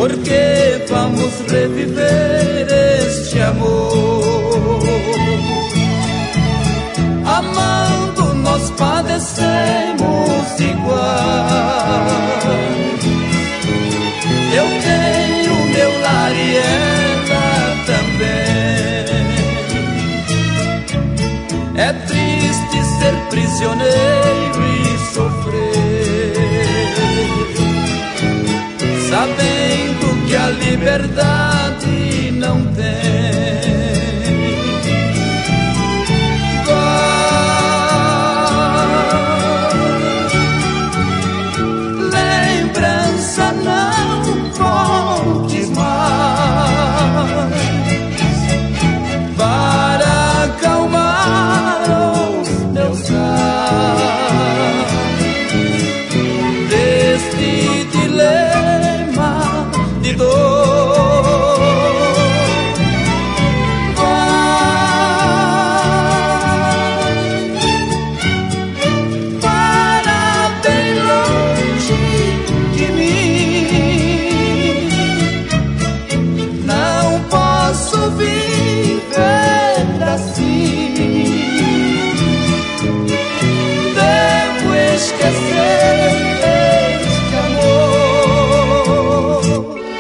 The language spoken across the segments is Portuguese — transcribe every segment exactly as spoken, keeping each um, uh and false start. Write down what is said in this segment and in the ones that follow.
porque vamos reviver este amor. Amando nós padecemos igual. Eu tenho meu lar e ela também. É triste ser prisioneiro e sofrer, sabendo que a liberdade não tem. Lembrança, não voltes mais para acalmar os meus raios deste dilema de dor. Vai para bem longe de mim. Não posso viver assim. Devo esquecer este amor.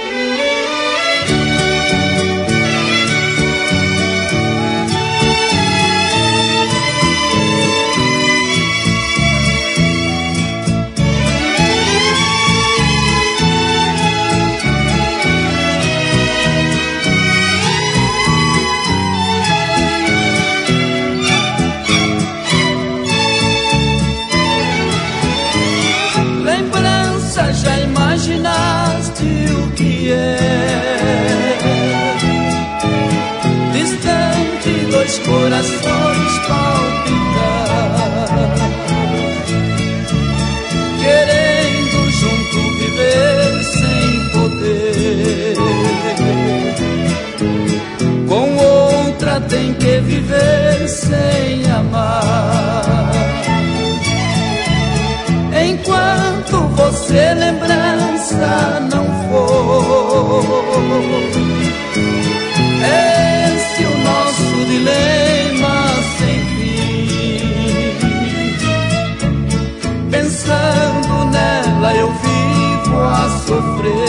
Lembrança, já imaginaste o que é? Distante, dois corações palpitar, querendo junto viver sem poder. Com outra tem que viver sem amar. Enquanto você lembrança não for, esse é o nosso dilema sem fim. Pensando nela eu vivo a sofrer.